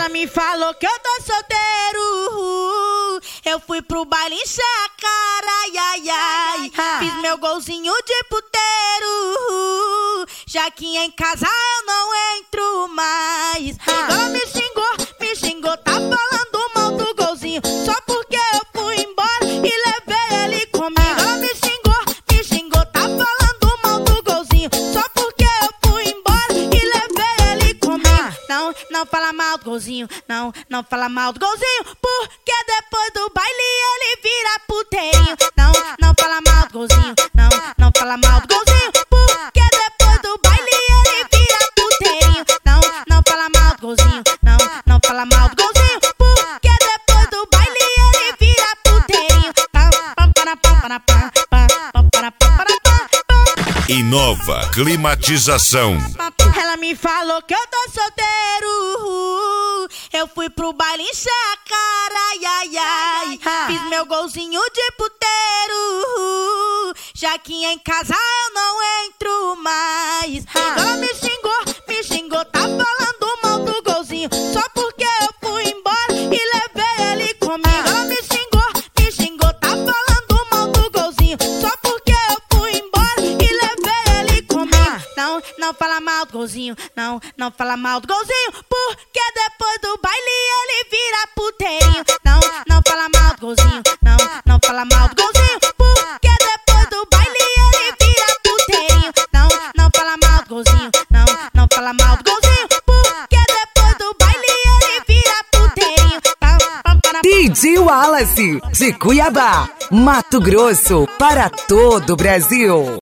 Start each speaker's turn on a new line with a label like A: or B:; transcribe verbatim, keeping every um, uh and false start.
A: Ela me falou que eu tô solteiro. Eu fui pro baile encher a cara, ai, ai, ai. Fiz meu golzinho de puteiro. Já que em casa eu não entro mais. Ela me xingou, me xingou, tá falando mal do golzinho. Só porque eu fui embora e levei ele comigo. Ela me xingou, me xingou, tá falando mal do golzinho. Só porque eu fui embora e levei ele comigo. Não, não fala mal do golzinho, não, não fala mal do golzinho. Porque depois do baile ele vira puteirinho. Não, não fala mal do golzinho, não, não fala mal do golzinho. Porque depois do baile ele vira puteirinho. Não, não fala mal do golzinho, não, não fala mal do golzinho. Porque depois do baile ele vira puteirinho.
B: Inova Climatização.
A: Ela me falou que eu tô solteiro. Eu fui pro baile encher a cara, ai, ai, ai. Fiz meu golzinho de puteiro. Já que em casa eu não entro mais. Ela me xingou, me xingou, tá falando mal do golzinho. Só porque eu fui embora e levei ele comigo. Ela me xingou, me xingou, tá falando mal do golzinho. Só porque eu fui embora e levei ele comigo. Não, não fala mal do golzinho, não, não fala mal do golzinho. Porque depois do baile ele vira puteirinho. Não, não fala mal do golzinho, não, não fala mal do golzinho. Porque depois do baile ele vira puteirinho. Não, não fala mal do golzinho, não, não fala mal do golzinho. Porque depois do baile ele vira puteirinho.
C: D J Wallace, de Cuiabá, Mato Grosso, para todo o Brasil.